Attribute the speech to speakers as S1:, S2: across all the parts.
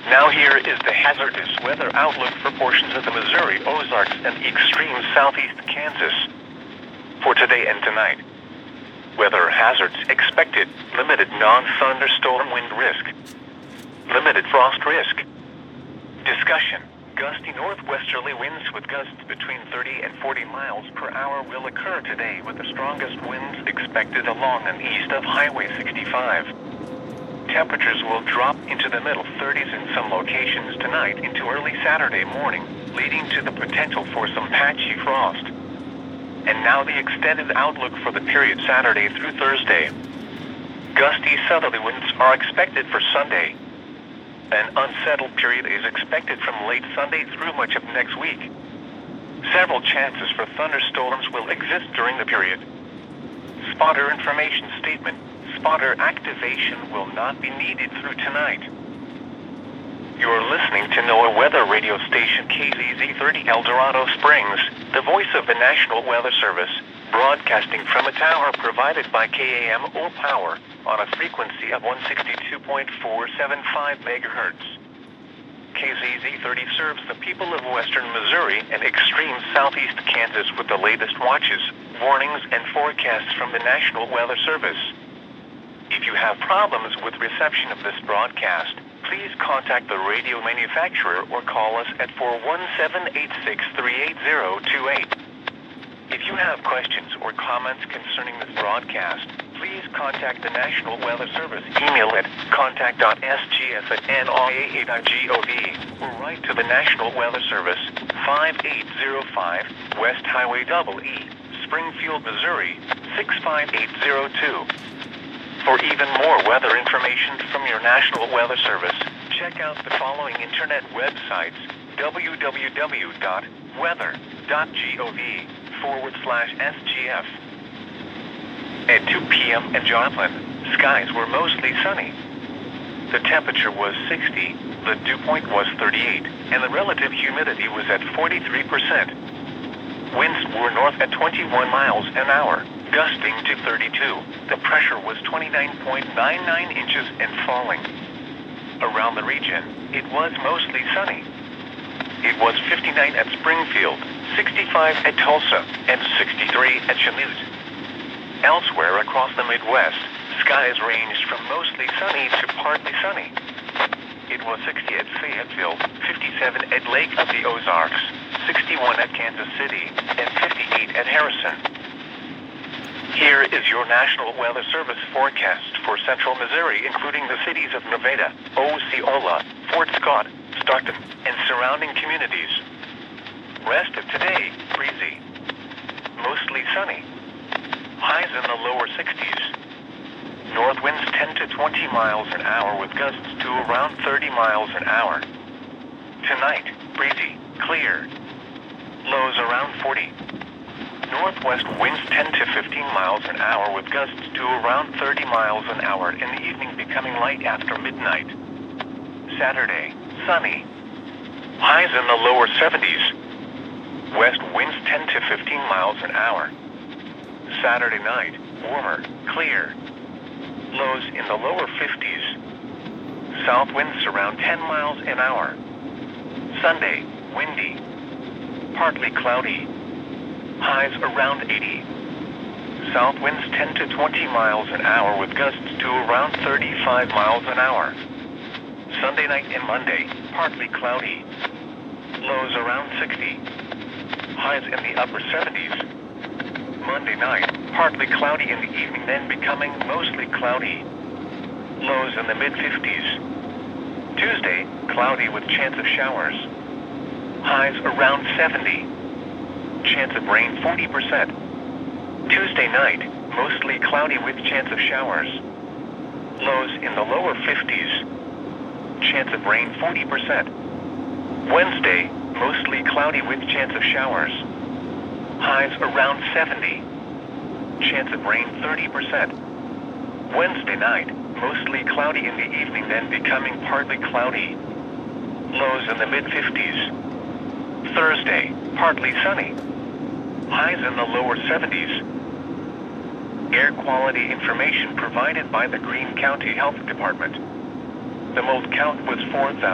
S1: Now here is the hazardous weather outlook for portions of the Missouri, Ozarks, and extreme southeast Kansas for today and tonight. Weather hazards expected: limited non-thunderstorm wind risk, limited frost risk. Discussion: gusty northwesterly winds with gusts between 30 and 40 miles per hour will occur today, with the strongest winds expected along and east of Highway 65. Temperatures will drop into the middle 30s in some locations tonight into early Saturday morning, leading to the potential for some patchy frost. And now the extended outlook for the period Saturday through Thursday. Gusty southerly winds are expected for Sunday. An unsettled period is expected from late Sunday through much of next week. Several chances for thunderstorms will exist during the period. Spotter information statement: spotter activation will not be needed through tonight. You're listening to NOAA weather radio station KZZ30 El Dorado Springs, the voice of the National Weather Service, broadcasting from a tower provided by KAMO Power on a frequency of 162.475 megahertz. KZZ30 serves the people of western Missouri and extreme southeast Kansas with the latest watches, warnings, and forecasts from the National Weather Service. If you have problems with reception of this broadcast, please contact the radio manufacturer or call us at 417-863-8028. If you have questions or comments concerning this broadcast, please contact the National Weather Service email at contact.sgs@noaa.gov or write to the National Weather Service, 5805 West Highway EE, Springfield, Missouri, 65802. For even more weather information from your National Weather Service, check out the following internet websites: www.weather.gov/SGF. At 2 p.m. in Joplin, skies were mostly sunny. The temperature was 60, the dew point was 38, and the relative humidity was at 43%. Winds were north at 21 miles an hour, gusting to 32. The pressure was 29.99 inches and falling. Around the region, it was mostly sunny. It was 59 at Springfield, 65 at Tulsa, and 63 at Chanute. Elsewhere across the Midwest, skies ranged from mostly sunny to partly sunny. It was 60 at Fayetteville, 57 at Lake of the Ozarks, 61 at Kansas City, and 58 at Harrison. Here is your National Weather Service forecast for central Missouri, including the cities of Nevada, Osceola, Fort Scott, Stockton, and surrounding communities. Rest of today, breezy. Mostly sunny. Highs in the lower 60s. North winds 10 to 20 miles an hour with gusts to around 30 miles an hour. Tonight, breezy, clear. Lows around 40. Northwest winds 10 to 15 miles an hour with gusts to around 30 miles an hour, in the evening becoming light after midnight. Saturday, sunny. Highs in the lower 70s. West winds 10 to 15 miles an hour. Saturday night, warmer, clear. Lows in the lower 50s. South winds around 10 miles an hour. Sunday, windy. Partly cloudy. Highs around 80. South winds 10 to 20 miles an hour with gusts to around 35 miles an hour. Sunday night and Monday, partly cloudy. Lows around 60. Highs in the upper 70s. Monday night, partly cloudy in the evening, then becoming mostly cloudy. Lows in the mid-50s. Tuesday, cloudy with chance of showers. Highs around 70. Chance of rain 40%. Tuesday night, mostly cloudy with chance of showers. Lows in the lower 50s. Chance of rain 40%. Wednesday, mostly cloudy with chance of showers. Highs around 70. Chance of rain 30%. Wednesday night, mostly cloudy in the evening, then becoming partly cloudy. Lows in the mid-50s. Thursday, partly sunny. Highs in the lower 70s. Air quality information provided by the Greene County Health Department. The mold count was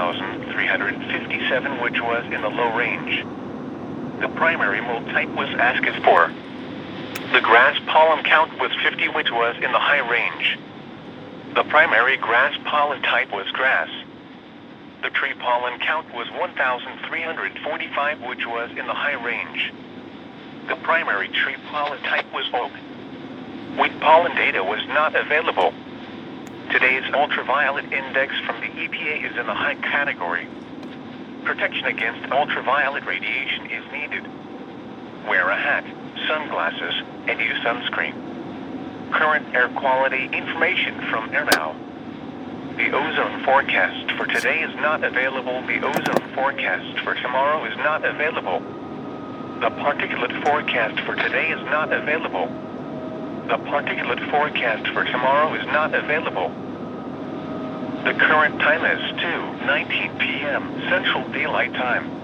S1: 4,357, which was in the low range. The primary mold type was ascospore. The grass pollen count was 50, which was in the high range. The primary grass pollen type was grass. The tree pollen count was 1,345, which was in the high range. The primary tree pollen type was oak. Wheat pollen data was not available. Today's ultraviolet index from the EPA is in the high category. Protection against ultraviolet radiation is needed. Wear a hat, sunglasses, and use sunscreen. Current air quality information from AirNow. The ozone forecast for today is not available. The ozone forecast for tomorrow is not available. The particulate forecast for today is not available. The particulate forecast for tomorrow is not available. The current time is 2:19 p.m. Central Daylight Time.